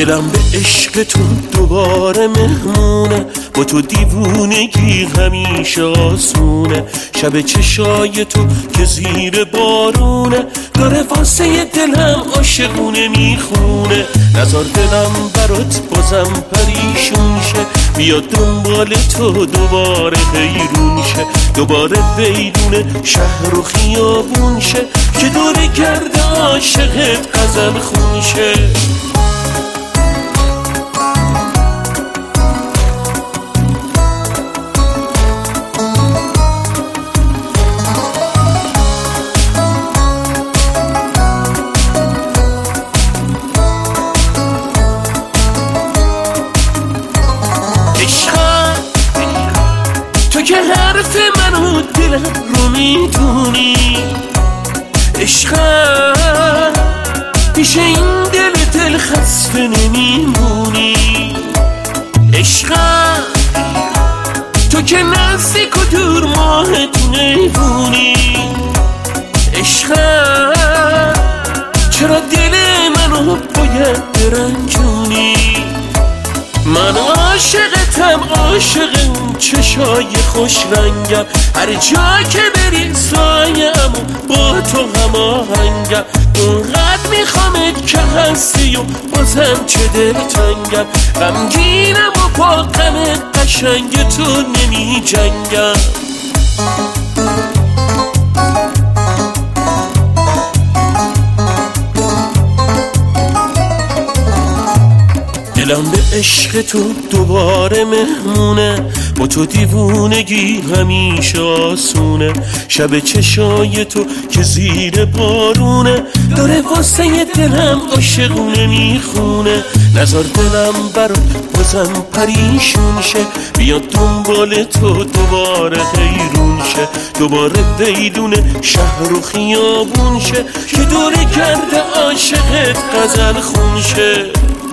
دلم به عشق تو دوباره مهمونه، با تو دیوونگی همیشه آسونه. شب چشای تو که زیر بارونه، داره واسه دلم عاشقونه میخونه. نزار دلم برات بازم پریشون شه، بیاد دنبال تو دوباره حیرون شه. دوباره ویدونه شهر و خیابون شه، که دور گرد عاشقت غزل خون شه. تو که حرف منو دلم رو میدونی، عشقم پیش این دل خسته نمیمونی. عشقم تو که نزدیک و دور ماهتون ایوونی. عشقم چرا دل منو باید برنجونی؟ من عاشقتم، عاشق اون چشای خوش رنگم، هر جا که بری سایه‌ام با تو هماهنگم. اونقدر میخوامت که هستی و بازم چه دلتنگم، غمگینم و با غم قشنگ تو نمی جنگم. دلم به عشق تو دوباره مهمونه، با تو دیوونگی همیشه آسونه. شب چشای تو که زیر بارونه، داره واسه دلم عاشقونه میخونه. نزار دلم برات بازم پریشون شه، بیاد دنبال تو دوباره حیرون شه. دوباره ویدونه شهر و خیابون شه، که دور گرد عاشقت غزل خون شه.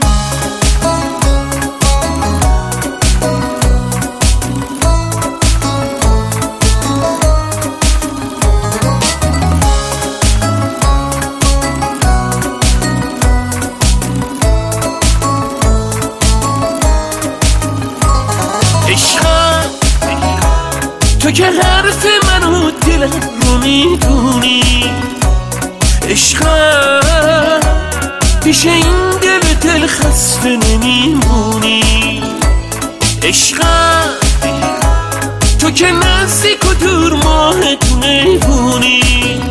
عشقم تو که حرف منو دلم رو میدونی. عشقم پیش این دل خسته نمیمونی. عشقم تو که نزدیک و دور ماهتون ایوونی.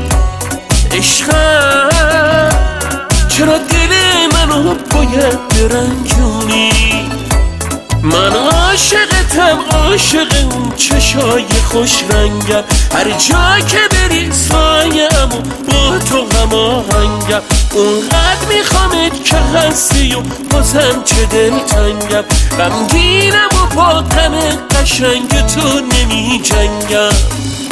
عشقم چرا دل منو باید برنجونی؟ من عاشقتم، عاشق اون چشای خوش رنگم، هر جا که بری سایه‌ام با تو هماهنگم. اونقدر میخوامت که هستی و بازم چه دلتنگم، غمگینم و با غم قشنگ تو نمی جنگم.